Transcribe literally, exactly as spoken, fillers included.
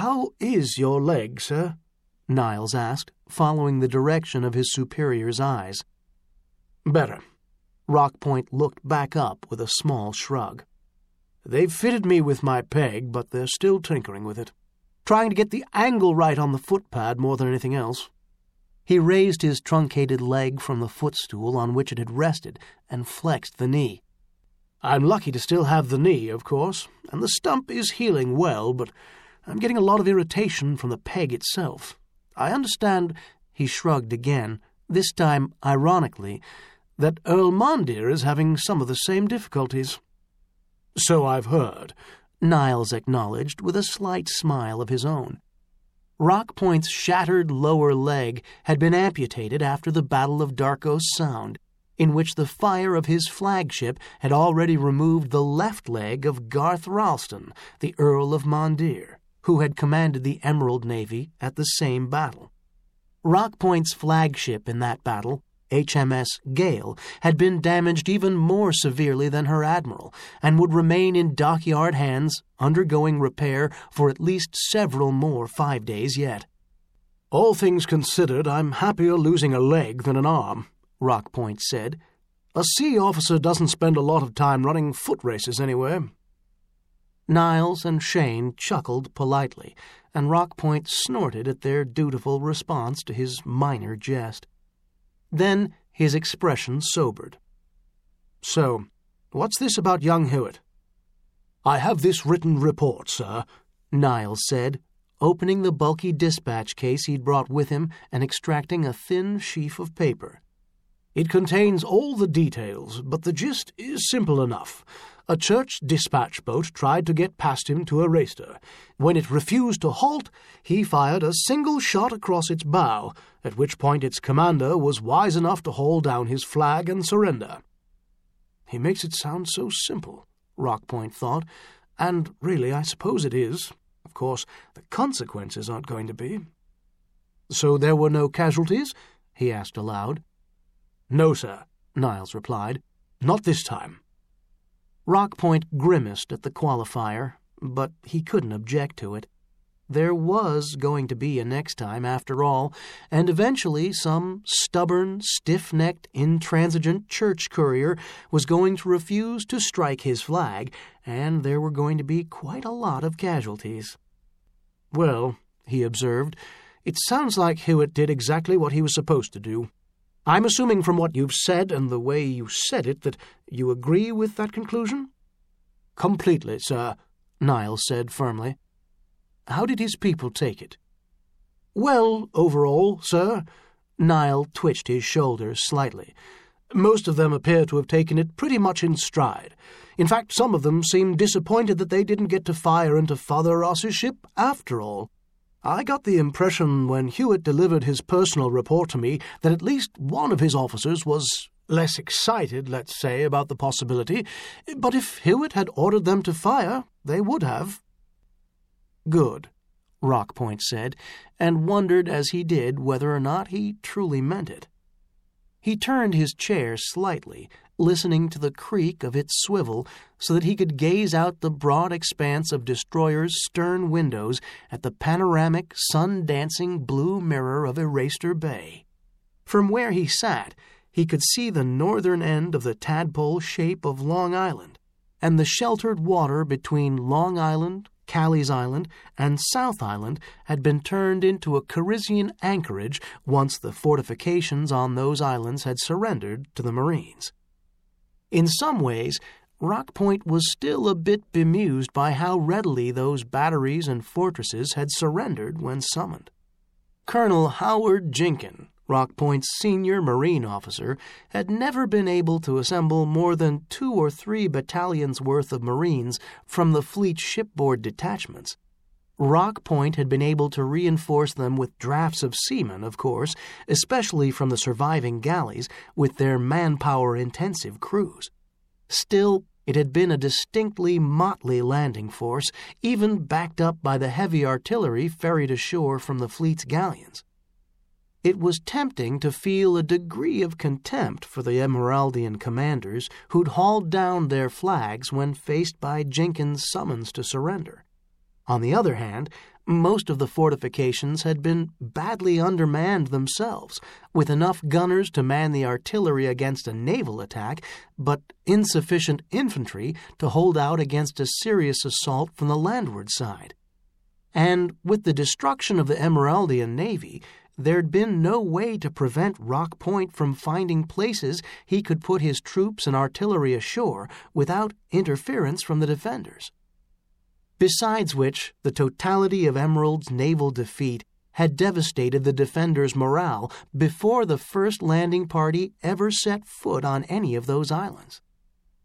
"How is your leg, sir?" Niles asked, following the direction of his superior's eyes. "Better." Rockpoint looked back up with a small shrug. "They've fitted me with my peg, but they're still tinkering with it. Trying to get the angle right on the footpad more than anything else." He raised his truncated leg from the footstool on which it had rested and flexed the knee. "I'm lucky to still have the knee, of course, and the stump is healing well, but I'm getting a lot of irritation from the peg itself. I understand," he shrugged again, this time ironically, "that Earl Mondir is having some of the same difficulties." "So I've heard," Niles acknowledged with a slight smile of his own. Rockpoint's shattered lower leg had been amputated after the Battle of Darkos Sound, in which the fire of his flagship had already removed the left leg of Garth Ralston, the Earl of Mondir, who had commanded the Emerald Navy at the same battle. Rockpoint's flagship in that battle, H M S Gale, had been damaged even more severely than her admiral, and would remain in dockyard hands, undergoing repair for at least several more five days yet. "All things considered, I'm happier losing a leg than an arm," Rockpoint said. "A sea officer doesn't spend a lot of time running foot races anyway." Niles and Shane chuckled politely, and Rockpoint snorted at their dutiful response to his minor jest. Then his expression sobered. "So, what's this about young Hewitt?" "I have this written report, sir," Niles said, opening the bulky dispatch case he'd brought with him and extracting a thin sheaf of paper. "It contains all the details, but the gist is simple enough. A church dispatch boat tried to get past him to arrest her. When it refused to halt, he fired a single shot across its bow, at which point its commander was wise enough to haul down his flag and surrender." He makes it sound so simple, Rockpoint thought, and really I suppose it is. Of course, the consequences aren't going to be. "So there were no casualties?" he asked aloud. "No, sir," Niles replied. "Not this time." Rockpoint grimaced at the qualifier, but he couldn't object to it. There was going to be a next time, after all, and eventually some stubborn, stiff-necked, intransigent church courier was going to refuse to strike his flag, and there were going to be quite a lot of casualties. "Well," he observed, "it sounds like Hewitt did exactly what he was supposed to do. I'm assuming from what you've said and the way you said it that you agree with that conclusion?" "Completely, sir," Niles said firmly. "How did his people take it?" "Well, overall, sir," Niles twitched his shoulders slightly. "Most of them appear to have taken it pretty much in stride. In fact, some of them seemed disappointed that they didn't get to fire into Father Ross's ship after all. I got the impression when Hewitt delivered his personal report to me that at least one of his officers was less excited, let's say, about the possibility, but if Hewitt had ordered them to fire, they would have." "Good," Rockpoint said, and wondered as he did whether or not he truly meant it. He turned his chair slightly, listening to the creak of its swivel so that he could gaze out the broad expanse of Destroyer's stern windows at the panoramic, sun-dancing blue mirror of Eraster Bay. From where he sat, he could see the northern end of the tadpole shape of Long Island, and the sheltered water between Long Island, Callie's Island, and South Island had been turned into a Carisian anchorage once the fortifications on those islands had surrendered to the Marines. In some ways, Rockpoint was still a bit bemused by how readily those batteries and fortresses had surrendered when summoned. Colonel Howard Jenkin, Rockpoint's senior Marine officer, had never been able to assemble more than two or three battalions' worth of Marines from the fleet's shipboard detachments. Rockpoint had been able to reinforce them with drafts of seamen, of course, especially from the surviving galleys, with their manpower-intensive crews. Still, it had been a distinctly motley landing force, even backed up by the heavy artillery ferried ashore from the fleet's galleons. It was tempting to feel a degree of contempt for the Emeraldian commanders who'd hauled down their flags when faced by Jenkins' summons to surrender. On the other hand, Most of the fortifications had been badly undermanned themselves, with enough gunners to man the artillery against a naval attack, but insufficient infantry to hold out against a serious assault from the landward side. And with the destruction of the Emeraldian navy, there'd been no way to prevent Rock Point from finding places he could put his troops and artillery ashore without interference from the defenders. Besides which, the totality of Emerald's naval defeat had devastated the defenders' morale before the first landing party ever set foot on any of those islands.